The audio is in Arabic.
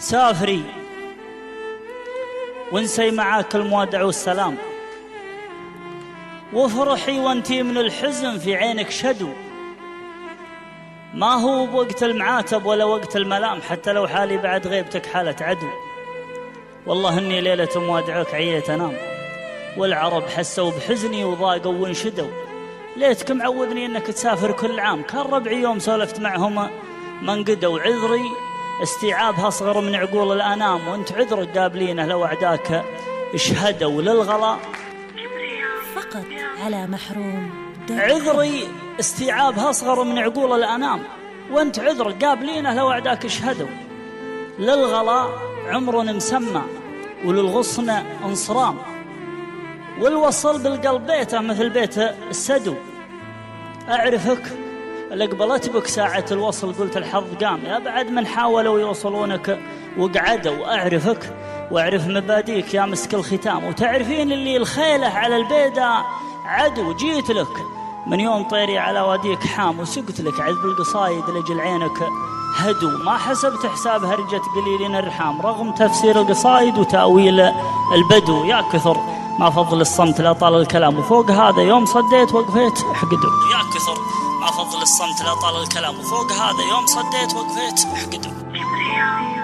سافري وانسي معاك المودع والسلام، وافرحي وانتي من الحزن في عينك شدو. ما هو بوقت المعاتب ولا وقت الملام، حتى لو حالي بعد غيبتك حالة عدو. والله اني ليلة موادعك عييت انام، والعرب حسوا بحزني وضاقوا وانشدوا. ليتك معودني انك تسافر كل عام، كان ربعي يوم سولفت معهم من قدوا. عذري استيعابها اصغر من عقول الانام، وانت عذرك قابلينه لو اعداك اشهدوا للغلا. فقط على محروم. عذري استيعابها اصغر من عقول الانام، وانت عذرك قابلينه لو اعداك اشهدوا للغلا. عمر مسمى وللغصن انصرام، والوصل بالقلب بيته مثل بيت السدو. أعرفك اللي قبلت بك ساعة الوصل قلت الحظ قام، يا بعد من حاولوا يوصلونك وقعدوا. أعرفك وأعرف مباديك يا مسك الختام، وتعرفين اللي الخيلة على البيدة عدو. جيت لك من يوم طيري على واديك حام، وسقت لك عذب القصايد لجل عينك هدو. ما حسبت حساب هرجة قليلين الرحام، رغم تفسير القصايد وتأويل البدو. يا كثر ما فضل الصمت لا طال الكلام، وفوق هذا يوم صديت وقفيت احقدوا. يا كثر ما فضل الصمت لا طال الكلام، وفوق هذا يوم صديت وقفيت احقدوا.